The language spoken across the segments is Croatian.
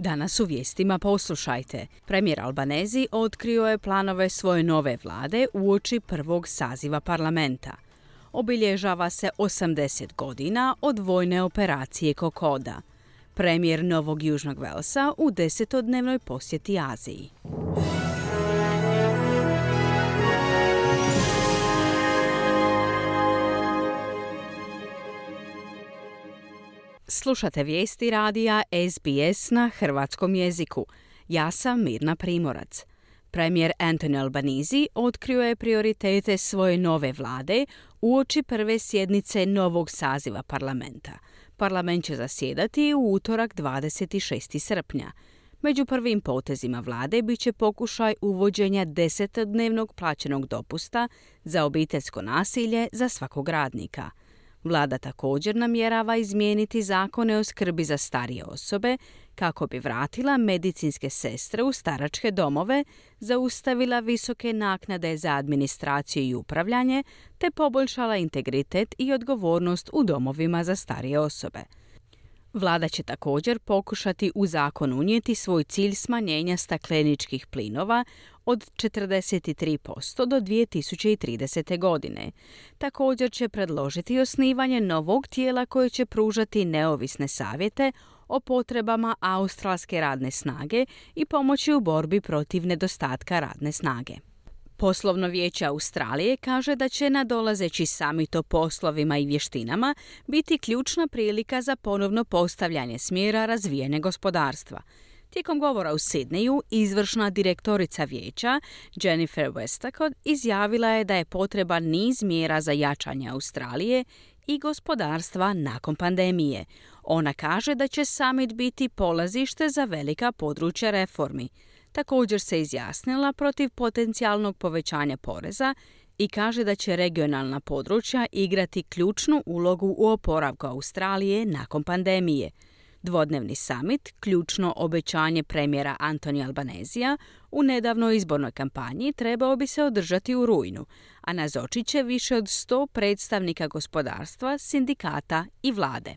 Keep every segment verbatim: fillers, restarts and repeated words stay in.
Danas u vijestima poslušajte. Premijer Albanezi otkrio je planove svoje nove vlade uoči prvog saziva parlamenta. Obilježava se osamdeset godina od vojne operacije Kokoda. Premijer Novog Južnog Velsa u desetodnevnoj posjeti Aziji. Slušate vijesti radija S B S na hrvatskom jeziku. Ja sam Mirna Primorac. Premijer Anthony Albanese otkrio je prioritete svoje nove vlade uoči prve sjednice novog saziva parlamenta. Parlament će zasjedati u utorak dvadeset šestog srpnja. Među prvim potezima vlade bit će pokušaj uvođenja desetodnevnog plaćenog dopusta za obiteljsko nasilje za svakog radnika. Vlada također namjerava izmijeniti zakone o skrbi za starije osobe kako bi vratila medicinske sestre u staračke domove, zaustavila visoke naknade za administraciju i upravljanje, te poboljšala integritet i odgovornost u domovima za starije osobe. Vlada će također pokušati u zakon unijeti svoj cilj smanjenja stakleničkih plinova od četrdeset tri posto do dvije tisuće tridesete. godine. Također će predložiti osnivanje novog tijela koje će pružati neovisne savjete o potrebama australske radne snage i pomoći u borbi protiv nedostatka radne snage. Poslovno vijeće Australije kaže da će nadolazeći samit o poslovima i vještinama biti ključna prilika za ponovno postavljanje smjera razvijanja gospodarstva. Tijekom govora u Sidneju, izvršna direktorica vijeća Jennifer Westacott izjavila je da je potreban niz mjera za jačanje Australije i gospodarstva nakon pandemije. Ona kaže da će samit biti polazište za velika područja reformi. Također se izjasnila protiv potencijalnog povećanja poreza i kaže da će regionalna područja igrati ključnu ulogu u oporavku Australije nakon pandemije. Dvodnevni samit, ključno obećanje premijera Anthony Albanesija, u nedavnoj izbornoj kampanji trebao bi se održati u rujnu, a nazočit će više od sto predstavnika gospodarstva, sindikata i vlade.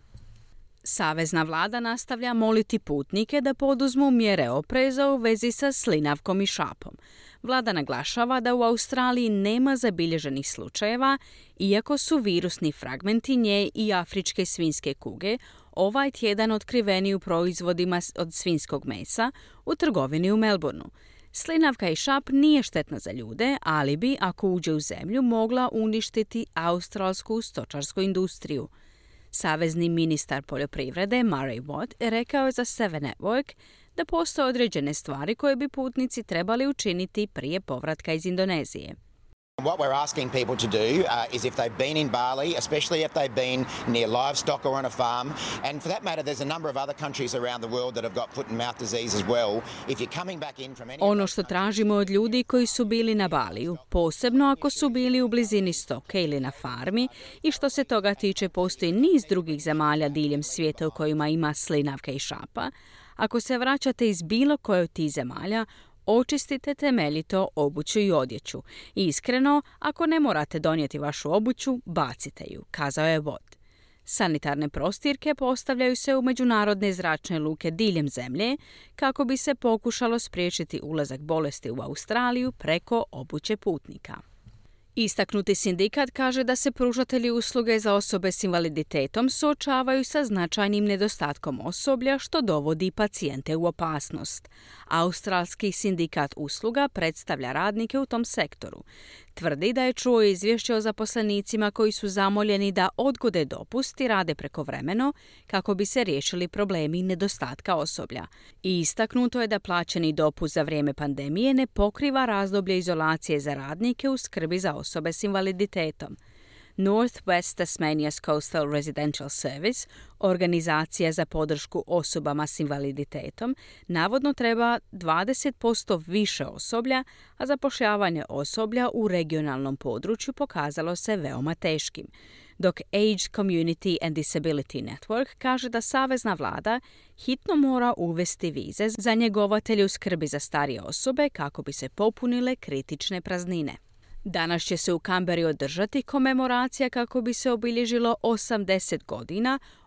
Savezna vlada nastavlja moliti putnike da poduzmu mjere opreza u vezi sa slinavkom i šapom. Vlada naglašava da u Australiji nema zabilježenih slučajeva, iako su virusni fragmenti nje i afričke svinjske kuge ovaj tjedan otkriveni u proizvodima od svinjskog mesa u trgovini u Melbourneu. Slinavka i šap nije štetna za ljude, ali bi, ako uđe u zemlju, mogla uništiti australsku stočarsku industriju. Savezni ministar poljoprivrede Murray Watt rekao je za Seven Network da postoje određene stvari koje bi putnici trebali učiniti prije povratka iz Indonezije. What we're asking people to do uh, is if they've been in Bali, especially if they've been near livestock or on a farm, and for that matter there's a number of other countries around the world that have got foot and mouth disease as well. If you're coming back in from any Ono što tražimo od ljudi koji su bili na Baliju, posebno ako su bili u blizini stoke ili na farmi, i što se toga tiče postoji niz drugih zemalja diljem svijeta u kojima ima slinavka i šapa, ako se vraćate iz bilo koje od tih zemalja, očistite temeljito obuću i odjeću. I iskreno, ako ne morate donijeti vašu obuću, bacite ju, kazao je Watt. Sanitarne prostirke postavljaju se u međunarodne zračne luke diljem zemlje kako bi se pokušalo spriječiti ulazak bolesti u Australiju preko obuće putnika. Istaknuti sindikat kaže da se pružatelji usluge za osobe s invaliditetom suočavaju sa značajnim nedostatkom osoblja što dovodi pacijente u opasnost. Australski sindikat usluga predstavlja radnike u tom sektoru. Tvrdi da je čuo izvješće o zaposlenicima koji su zamoljeni da odgode dopust i rade prekovremeno kako bi se riješili problemi nedostatka osoblja. I istaknuto je da plaćeni dopust za vrijeme pandemije ne pokriva razdoblje izolacije za radnike u skrbi za osobe s invaliditetom. North West Tasmania's Coastal Residential Service, organizacija za podršku osobama s invaliditetom, navodno treba dvadeset posto više osoblja, a zapošljavanje osoblja u regionalnom području pokazalo se veoma teškim. Dok Age Community and Disability Network kaže da savezna vlada hitno mora uvesti vize za njegovatelje u skrbi za starije osobe kako bi se popunile kritične praznine. Danas će se u Canberri održati komemoracija kako bi se obilježilo osamdeset godina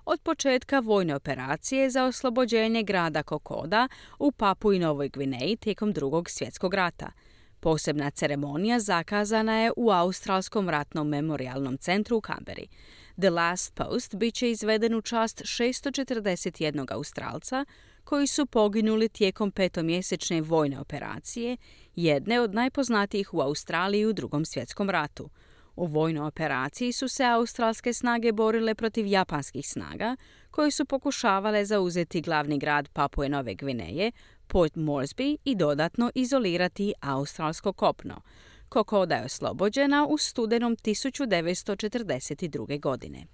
od početka vojne operacije za oslobođenje grada Kokoda u Papui Novoj Gvineji tijekom drugog svjetskog rata. Posebna ceremonija zakazana je u Australskom ratnom memorijalnom centru u Canberri. The Last Post bit će izveden u čast šesto četrdeset jedan Australca koji su poginuli tijekom petomjesečne vojne operacije, jedne od najpoznatijih u Australiji u drugom svjetskom ratu. U vojnoj operaciji su se australske snage borile protiv japanskih snaga, koji su pokušavale zauzeti glavni grad Papue Nove Gvineje, Port Moresby, i dodatno izolirati australsko kopno. Kokoda je oslobođena u studenom tisuću devetsto četrdeset druge. godine.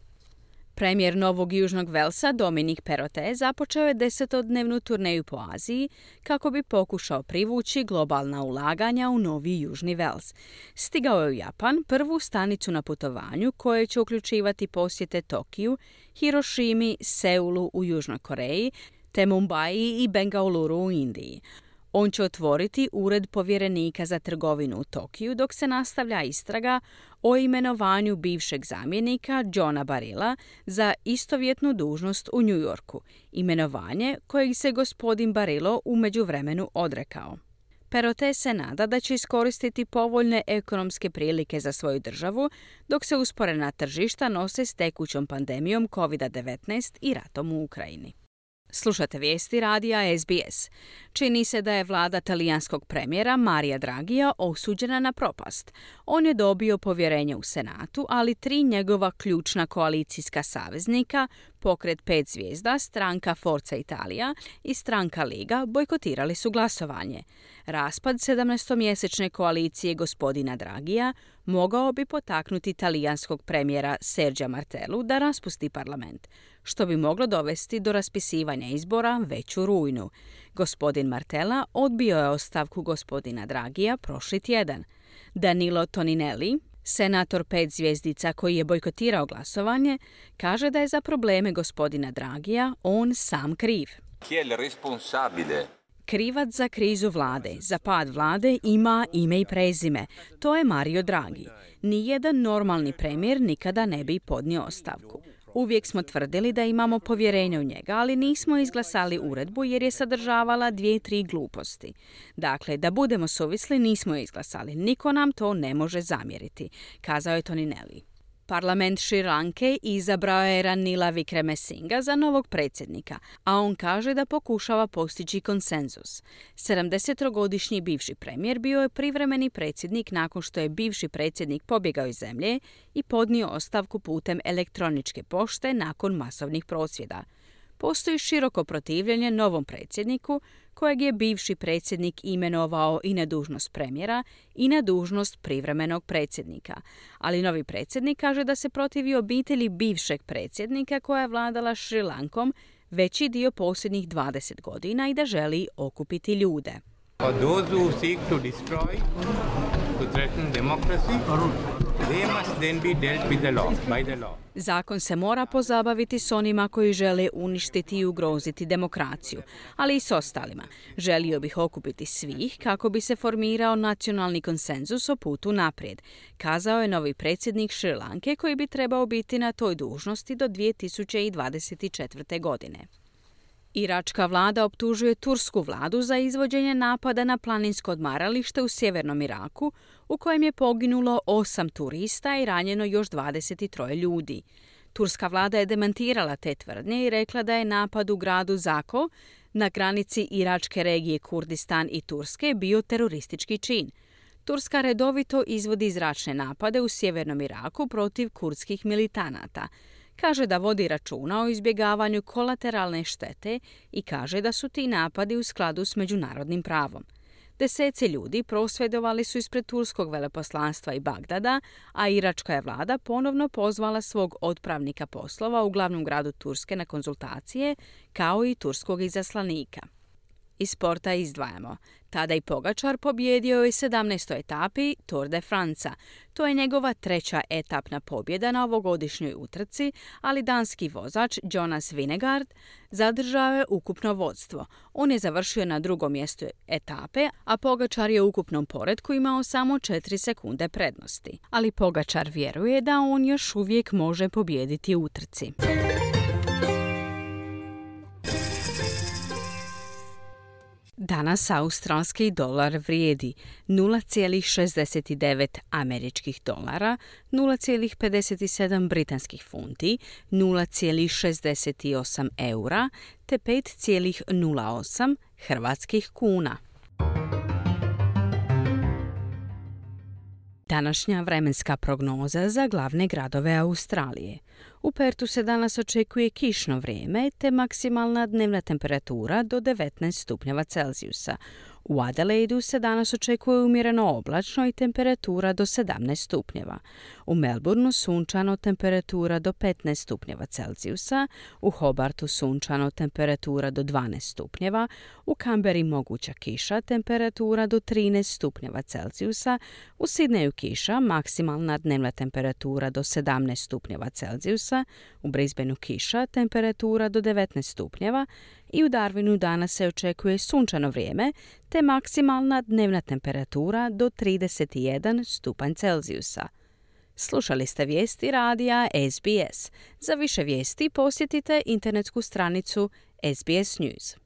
Premijer Novog Južnog Velsa Dominic Perrottet započeo je desetodnevnu turneju po Aziji kako bi pokušao privući globalna ulaganja u Novi Južni Vels. Stigao je u Japan, prvu stanicu na putovanju koje će uključivati posjete Tokiju, Hirošimi, Seulu u Južnoj Koreji, te Mumbai i Bengaluru u Indiji. On će otvoriti ured povjerenika za trgovinu u Tokiju dok se nastavlja istraga o imenovanju bivšeg zamjenika Johna Barilla za istovjetnu dužnost u New Yorku, imenovanje kojeg se gospodin Barillo u međuvremenu odrekao. Perrottet se nada da će iskoristiti povoljne ekonomske prilike za svoju državu dok se usporena tržišta nose s tekućom pandemijom kovid devetnaest i ratom u Ukrajini. Slušate vijesti radija S B S. Čini se da je vlada talijanskog premijera Marija Dragija osuđena na propast. On je dobio povjerenje u Senatu, ali tri njegova ključna koalicijska saveznika, Pokret pet zvijezda, stranka Forza Italia i stranka Liga, bojkotirali su glasovanje. Raspad sedamnaestomjesečne koalicije gospodina Dragija mogao bi potaknuti talijanskog premijera Sergia Martellu da raspusti parlament, što bi moglo dovesti do raspisivanja izbora već u rujnu. Gospodin Martella odbio je ostavku gospodina Dragija prošli tjedan. Danilo Toninelli, senator pet zvjezdica koji je bojkotirao glasovanje, kaže da je za probleme gospodina Dragija on sam kriv. Chi è il responsabile? Krivac za krizu vlade, za pad vlade ima ime i prezime. To je Mario Draghi. Nijedan normalni premijer nikada ne bi podnio ostavku. Uvijek smo tvrdili da imamo povjerenje u njega, ali nismo izglasali uredbu jer je sadržavala dvije, tri gluposti. Dakle, da budemo suvisli, nismo je izglasali. Niko nam to ne može zamjeriti, kazao je Toninelli. Parlament Šri Lanke izabrao je Ranila Wickremesingha za novog predsjednika, a on kaže da pokušava postići konsenzus. sedamdesetogodišnji bivši premijer bio je privremeni predsjednik nakon što je bivši predsjednik pobjegao iz zemlje i podnio ostavku putem elektroničke pošte nakon masovnih prosvjeda. Postoji široko protivljenje novom predsjedniku, kojeg je bivši predsjednik imenovao i na dužnost premijera i na dužnost privremenog predsjednika. Ali novi predsjednik kaže da se protivi obitelji bivšeg predsjednika koja je vladala Šri Lankom veći dio posljednjih dvadeset godina i da želi okupiti ljude. For those who seek to destroy, to threaten democracy, they must then be dealt with the law, by the law. Zakon se mora pozabaviti s onima koji žele uništiti i ugroziti demokraciju, ali i s ostalima. Želio bih okupiti svih kako bi se formirao nacionalni konsenzus o putu naprijed, kazao je novi predsjednik Šri Lanke koji bi trebao biti na toj dužnosti do dvije tisuće dvadeset četvrte. godine. Iračka vlada optužuje tursku vladu za izvođenje napada na planinsko odmaralište u sjevernom Iraku, u kojem je poginulo osam turista i ranjeno još dvadeset tri ljudi. Turska vlada je demantirala te tvrdnje i rekla da je napad u gradu Zako na granici iračke regije Kurdistan i Turske bio teroristički čin. Turska redovito izvodi zračne napade u sjevernom Iraku protiv kurdskih militanata. Kaže da vodi računa o izbjegavanju kolateralne štete i kaže da su ti napadi u skladu s međunarodnim pravom. Deseci ljudi prosvjedovali su ispred turskog veleposlanstva i Bagdada, a iračka je vlada ponovno pozvala svog otpravnika poslova u glavnom gradu Turske na konzultacije, kao i turskog izaslanika. Iz sporta izdvajamo. Tadej Pogačar pobjedio je u sedamnaestoj etapi Tour de France. To je njegova treća etapna pobjeda na ovogodišnjoj utrci, ali danski vozač Jonas Vingegaard zadržao je ukupno vodstvo. On je završio na drugom mjestu etape, a Pogačar je u ukupnom poretku imao samo četiri sekunde prednosti. Ali Pogačar vjeruje da on još uvijek može pobijediti u utrci. Danas australski dolar vrijedi nula zarez šezdeset devet američkih dolara, nula zarez pedeset sedam britanskih funti, nula zarez šezdeset osam eura te pet zarez nula osam hrvatskih kuna. Današnja vremenska prognoza za glavne gradove Australije. U Pertu se danas očekuje kišno vrijeme te maksimalna dnevna temperatura do devetnaest stupnjeva Celzijusa. U Adelaidu se danas očekuje umjereno oblačno i temperatura do sedamnaest stupnjeva. U Melbourneu sunčano, temperatura do petnaest stupnjeva Celzijusa. U Hobartu sunčano, temperatura do dvanaest stupnjeva. U Canberri moguća kiša, temperatura do trinaest stupnjeva Celzijusa. U Sidneju kiša, maksimalna dnevna temperatura do sedamnaest stupnjeva Celzijusa. U Brisbaneu kiša, temperatura do devetnaest stupnjeva. I u Darwinu danas se očekuje sunčano vrijeme te maksimalna dnevna temperatura do trideset jedan stupanj Celzijusa. Slušali ste vijesti radija S B S. Za više vijesti posjetite internetsku stranicu S B S News.